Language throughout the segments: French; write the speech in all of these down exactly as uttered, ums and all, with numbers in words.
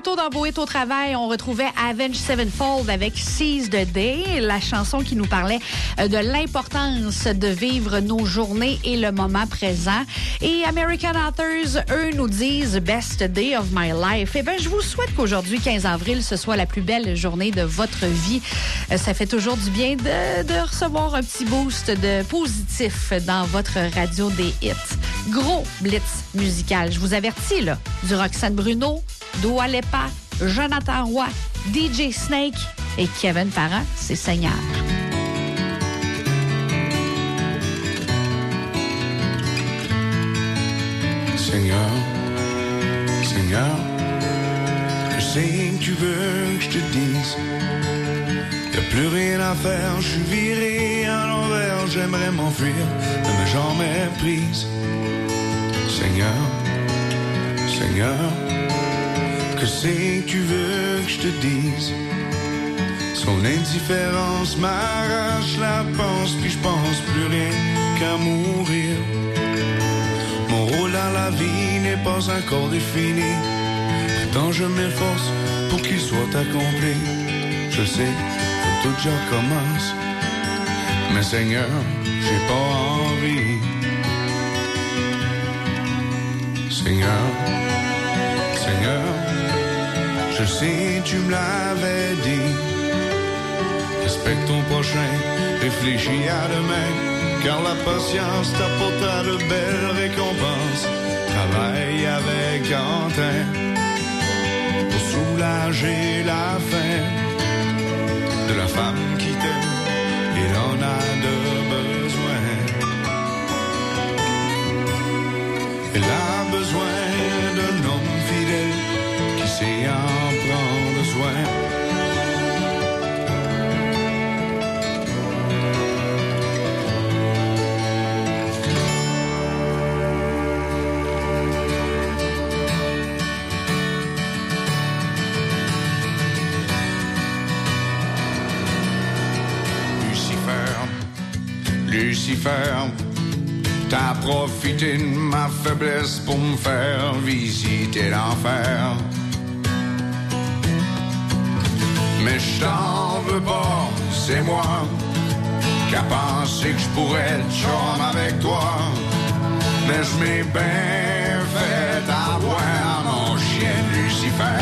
tantôt dans Beau Hit au travail, on retrouvait Avenged Sevenfold avec Seize the Day, la chanson qui nous parlait de l'importance de vivre nos journées et le moment présent. Et American Authors, eux, nous disent Best Day of My Life. Eh bien, je vous souhaite qu'aujourd'hui, quinze avril, ce soit la plus belle journée de votre vie. Ça fait toujours du bien de, de recevoir un petit boost de positif dans votre radio des hits. Gros blitz musical. Je vous avertis, là, du Roxane Bruno, Dua Lipa, Jonathan Roy, D J Snake et Kevin Parent, c'est Seigneur. Seigneur, Seigneur, je sais que tu veux que je te dise, y'a plus rien à faire, je suis viré à l'envers, j'aimerais m'enfuir de mes jambes méprises. Seigneur, Seigneur, que c'est que tu veux que je te dise? Son indifférence m'arrache la panse, puis je pense plus rien qu'à mourir. Mon rôle dans la vie n'est pas encore défini, pourtant je m'efforce pour qu'il soit accompli. Je sais, faut tout déjà commence, mais Seigneur, j'ai pas envie. Seigneur, Seigneur, je sais, tu me l'avais dit. Respecte ton prochain, réfléchis à demain, car la patience t'apportera de belles récompenses. Travaille avec Quentin pour soulager la faim de la femme qui t'aime, il en a de besoin. Elle a besoin d'un homme fidèle qui sait en prendre soin. Lucifer, t'as profité de ma faiblesse pour me faire visiter l'enfer. Mais je t'en veux pas, c'est moi qui a pensé que je pourrais être chum avec toi. Mais je m'ai bien fait avoir, mon chien Lucifer.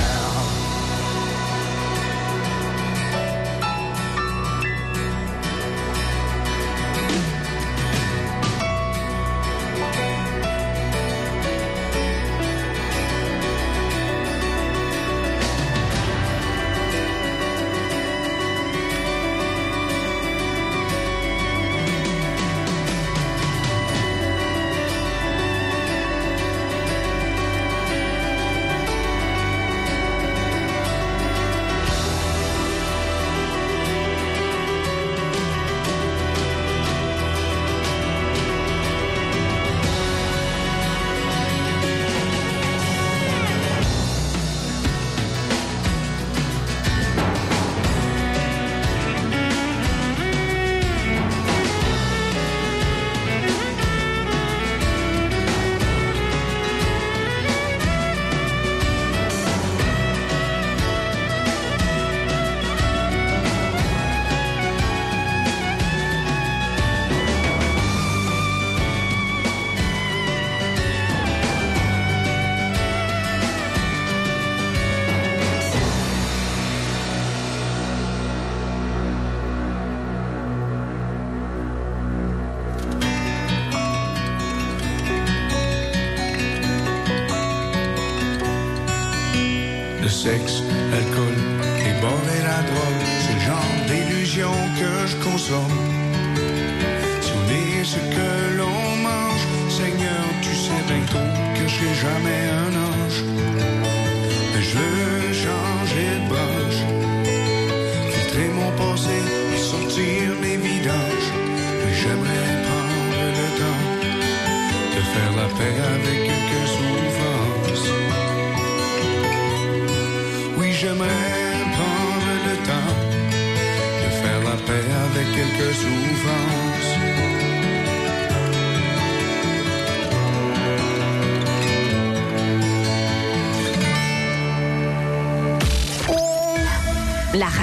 Sexe, l'alcool, les bords et la drogue, c'est le genre d'illusion que je consomme. Si on est ce que l'on mange, Seigneur, tu sais bien trop que je serai jamais un ange. Mais je veux changer de branche, filtrer mon passé et sortir mes vidanges. Mais j'aimerais prendre le temps de faire la paix avec quelques souffrances. J'aimerais prendre le temps de faire la paix avec quelques souffrances.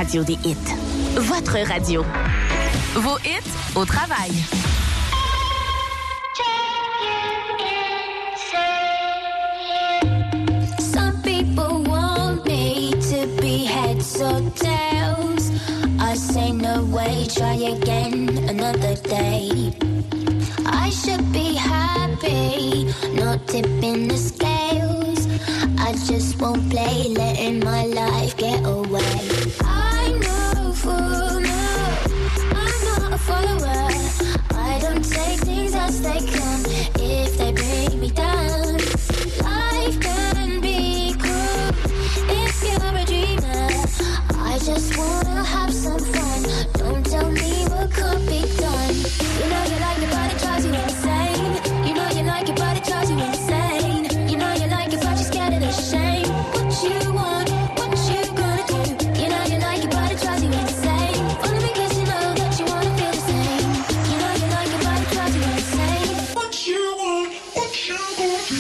radio des hits. Votre radio. Vos hits au travail. Some people want me to be heads or tails. I say no way, try again another day. I should be happy, not tipping the scales. I just won't play, letting my life get away. I know for now, I'm not a follower. I don't take things as they come, if they bring me down. Life can be cruel, if you're a dreamer. I just wanna have some fun, don't tell me what could be done. You know you like it, but it drives you insane. You know you like it, but it drives you insane. You know you like it, but you're scared of the shame. What you want, what you gonna do? You know you like it, but it drives you insane. Follow me 'cause you know that you wanna feel the same. You know you like it, but it drives you insane. What you want, what you gonna do?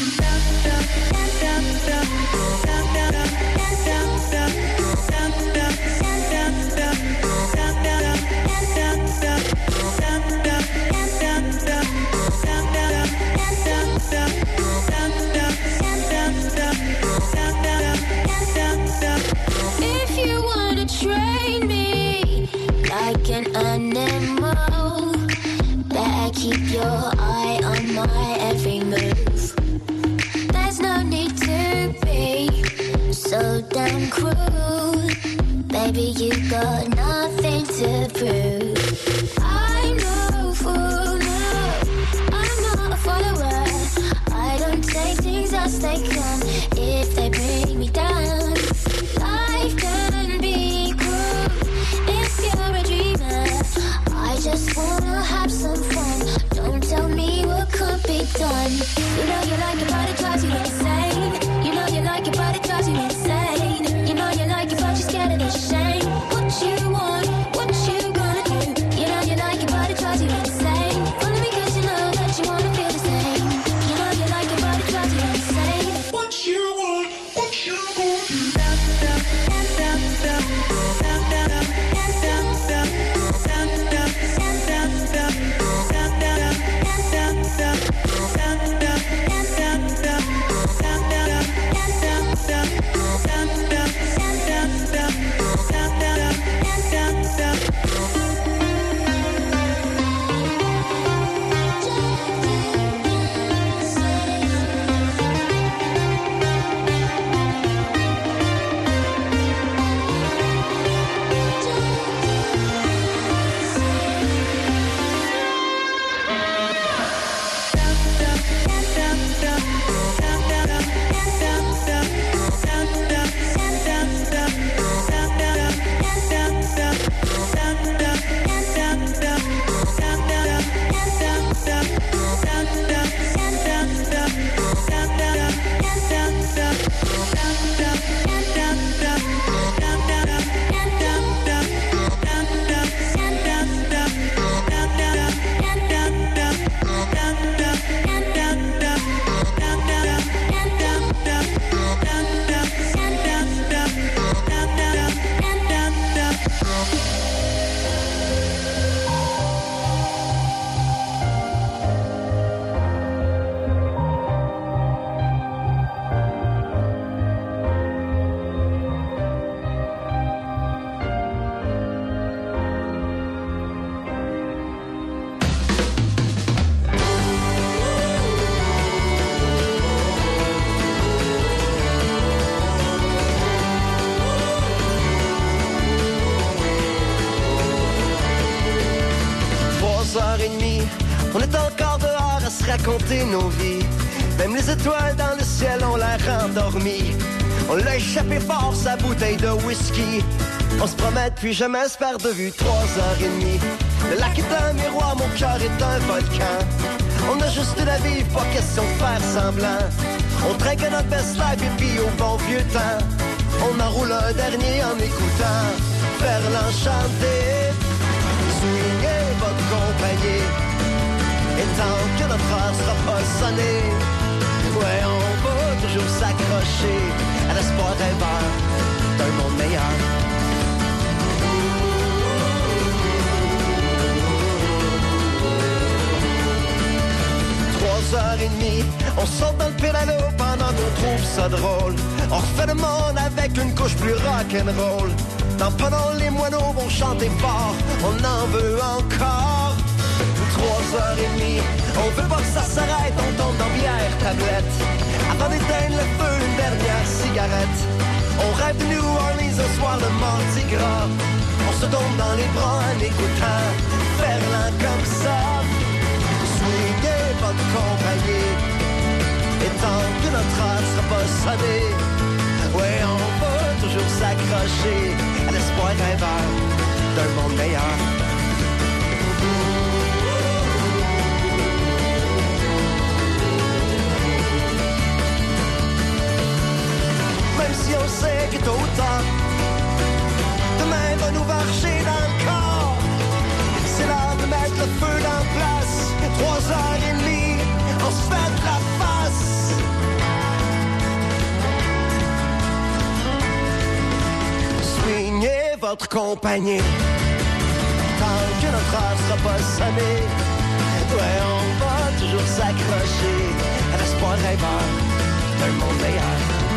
If you wanna train me like an animal, better keep your eye on my every move. There's no need to be so damn cruel. Baby, you got nothing to prove. I know for now, I'm not a follower. I don't take things as they come, if they bring me down. Life can be cruel, if you're a dreamer. I just wanna have some fun, don't tell me what could be done. You know you like it, but it drives you insane. You know you like it, but it drives you insane. You know you like it, but you're scared of the shame. What you want, what you gonna do? You know you like it, but it drives you insane. Follow me 'cause you know that you wanna feel the same. You know you like it, but it drives you insane. What you want, what you gonna do? On est encore dehors à se raconter nos vies. Même les étoiles dans le ciel ont l'air endormies. On l'a échappé fort sa bouteille de whisky. On se promet puis jamais se perd de vue. Trois heures et demie. Le lac est un miroir, mon cœur est un volcan. On a juste une à vivre, pas question de faire semblant. On trinque notre best life et puis au bon vieux temps on enroule un dernier en écoutant Ferland chanter. Swingez votre compagnie. Et tant que notre heure sera pas sonnée, ouais, on va toujours s'accrocher à l'espoir rêveur d'un monde meilleur. heures et demie. On saute dans le pédalo pendant qu'on trouve ça drôle. On refait le monde avec une couche plus rock'n'roll. Dans pendant les moineaux vont chanter fort, on en veut encore. Trois heures et demie, on veut pas que ça s'arrête, on tombe dans bière, tablette. Avant d'éteindre le feu, une dernière cigarette. On rêve de New Orleans ce soir de Mardi Gras. On se tombe dans les bras en écoutant Ferland comme ça. Swingez votre compagnie, et tant que notre heure sera pas sonnée, ouais, on va toujours s'accrocher à l'espoir rêveur d'un monde meilleur. Même si on sait que tôt ou tard, demain va nous marcher dans le corps. C'est l'heure de mettre le feu dans la place. Trois heures et demie, on se fait de la face. Swingez votre compagnie, tant que notre heure sera pas sonnée. Ouais, on va toujours s'accrocher à l'espoir rêveur d'un monde meilleur.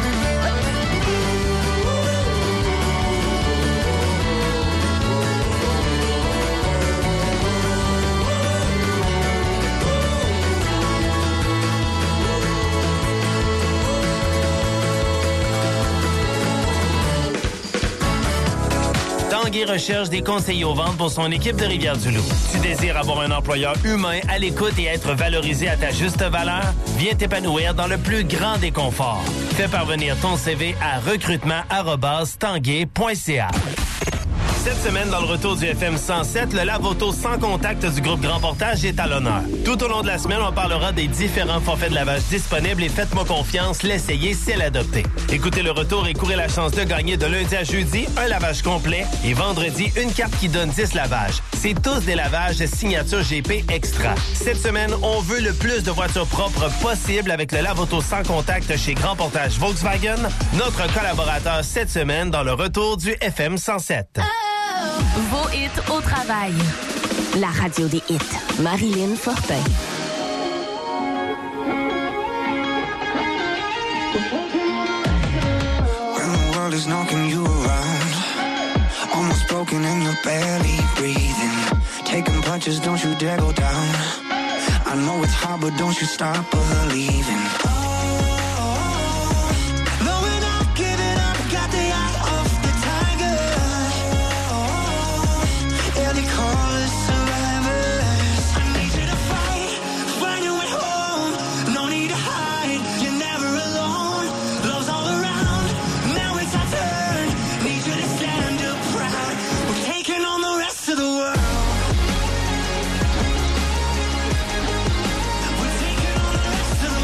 Tanguay recherche des conseillers aux ventes pour son équipe de Rivière-du-Loup. Tu désires avoir un employeur humain à l'écoute et être valorisé à ta juste valeur? Viens t'épanouir dans le plus grand des conforts. Fais parvenir ton C V à recrutement arobase tanguay point c a. Cette semaine, dans le retour du F M cent sept, le lave-auto sans contact du groupe Grand Portage est à l'honneur. Tout au long de la semaine, on parlera des différents forfaits de lavage disponibles et faites-moi confiance, l'essayer, c'est l'adopter. Écoutez le retour et courez la chance de gagner de lundi à jeudi un lavage complet et vendredi une carte qui donne dix lavages. C'est tous des lavages signature G P Extra. Cette semaine, on veut le plus de voitures propres possible avec le lave-auto sans contact chez Grand Portage Volkswagen, notre collaborateur cette semaine dans le retour du F M cent sept. Vos hits au travail. La radio des hits. Marilyn Fortin. When the world is knocking you around, almost broken and you're barely breathing, taking punches, don't you dare go down. I know it's hard, but don't you stop believing.